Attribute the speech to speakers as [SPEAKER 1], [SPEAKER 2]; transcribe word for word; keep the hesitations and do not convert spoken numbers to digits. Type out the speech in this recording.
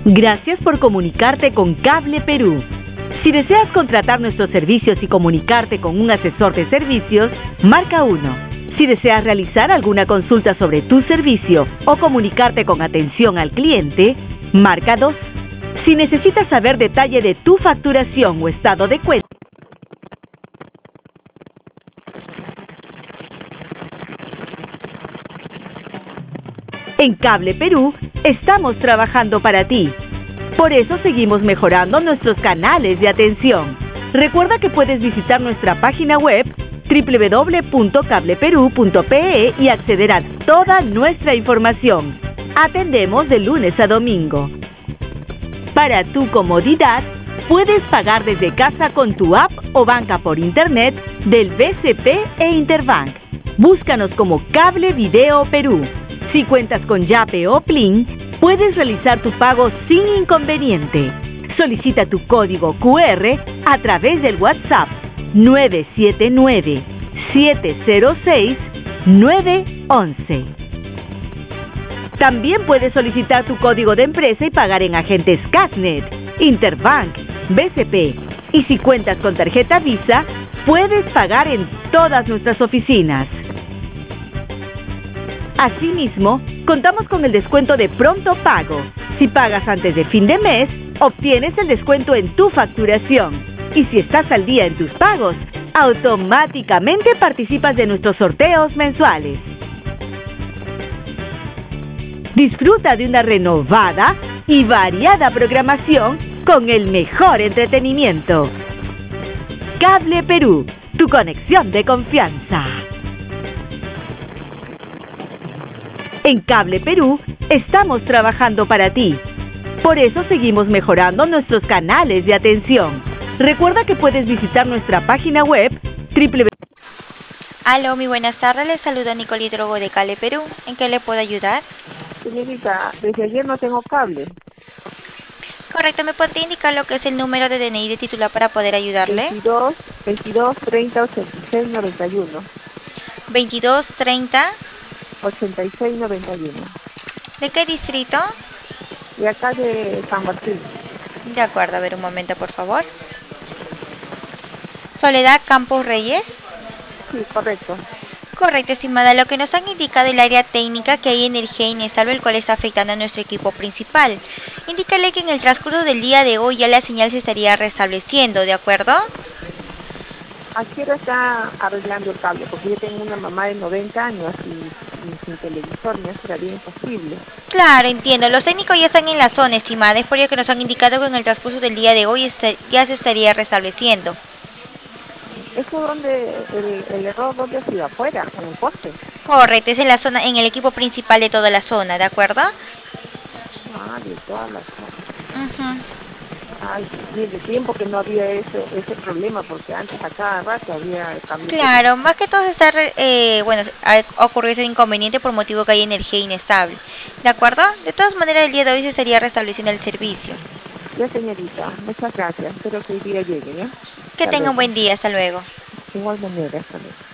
[SPEAKER 1] Gracias por comunicarte con Cable Perú. Si deseas contratar nuestros servicios y comunicarte con un asesor de servicios, marca uno. Si deseas realizar alguna consulta sobre tu servicio o comunicarte con atención al cliente, marca dos. Si necesitas saber detalle de tu facturación o estado de cuenta, en Cable Perú estamos trabajando para ti. Por eso seguimos mejorando nuestros canales de atención. Recuerda que puedes visitar nuestra página web doble u doble u doble u punto cable perú punto pe e y acceder a toda nuestra información. Atendemos de lunes a domingo. Para tu comodidad, puedes pagar desde casa con tu app o banca por internet del B C P e Interbank. Búscanos como Cable Video Perú. Si cuentas con Yape o Plin, puedes realizar tu pago sin inconveniente. Solicita tu código cu erre a través del WhatsApp nueve siete nueve, siete cero seis, nueve once. También puedes solicitar tu código de empresa y pagar en agentes Casnet, Interbank, B C P. Y si cuentas con tarjeta Visa, puedes pagar en todas nuestras oficinas. Asimismo, contamos con el descuento de pronto pago. Si pagas antes de fin de mes, obtienes el descuento en tu facturación. Y si estás al día en tus pagos, automáticamente participas de nuestros sorteos mensuales. Disfruta de una renovada y variada programación con el mejor entretenimiento. Cable Perú, tu conexión de confianza. En Cable Perú estamos trabajando para ti. Por eso seguimos mejorando nuestros canales de atención. Recuerda que puedes visitar nuestra página web doble u doble u doble u.
[SPEAKER 2] Aló, muy buenas tardes. Les saluda Nicole Hidrogo de Cable Perú. ¿En qué le puedo ayudar?
[SPEAKER 3] Señorita, desde ayer no tengo cable.
[SPEAKER 2] Correcto, ¿me podría indicar lo que es el número de D N I de titular para poder ayudarle?
[SPEAKER 3] veintidós, veintidós, treinta, ochenta y seis, noventa y uno.
[SPEAKER 2] veintidós, treinta.
[SPEAKER 3] ochenta y seis, noventa y uno.
[SPEAKER 2] ¿De qué distrito?
[SPEAKER 3] De acá de San Martín.
[SPEAKER 2] De acuerdo, a ver un momento, por favor. Soledad Campos Reyes.
[SPEAKER 3] Sí, correcto.
[SPEAKER 2] Correcto, estimada. Lo que nos han indicado el área técnica que hay energía inestable, el cual está afectando a nuestro equipo principal. Indícale que en el transcurso del día de hoy ya la señal se estaría restableciendo, ¿de acuerdo?
[SPEAKER 3] ¿A qué hora está arreglando el cable? Porque yo tengo una mamá de noventa años y, y sin televisor me sería imposible.
[SPEAKER 2] Claro, entiendo. Los técnicos ya están en la zona, estimada. Es por ello que nos han indicado que en el transcurso del día de hoy este, ya se estaría restableciendo.
[SPEAKER 3] ¿Eso donde el, el error donde ha sido? ¿Afuera? ¿En el poste?
[SPEAKER 2] Correcto, es en la zona, en el equipo principal de toda la zona, ¿de acuerdo?
[SPEAKER 3] Ah, de toda la zona.
[SPEAKER 2] Uh-huh.
[SPEAKER 3] Ay, desde tiempo que no había ese, ese problema, porque antes a cada rato había cambio.
[SPEAKER 2] Claro, más que todo está, eh, bueno, ha ocurrido ese inconveniente por motivo que hay energía inestable, ¿de acuerdo? De todas maneras, el día de hoy se estaría restableciendo el servicio.
[SPEAKER 3] Ya, señorita, muchas gracias. Espero que el día llegue, ¿ya?
[SPEAKER 2] Que
[SPEAKER 3] Hasta
[SPEAKER 2] tenga un
[SPEAKER 3] luego.
[SPEAKER 2] buen día, hasta luego.
[SPEAKER 3] De igual manera, hasta luego.